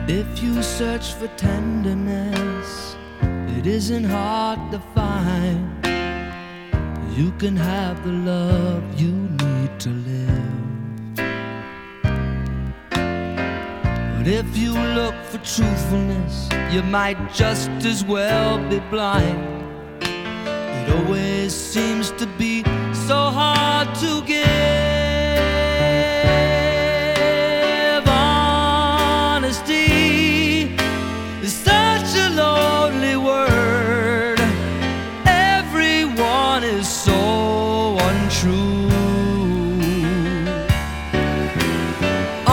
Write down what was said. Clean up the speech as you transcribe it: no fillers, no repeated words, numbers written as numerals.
If you search for tenderness, it isn't hard to find. You can have the love you need to live. But if you look for truthfulness, you might just as well be blind. It always seems to be so hard to get.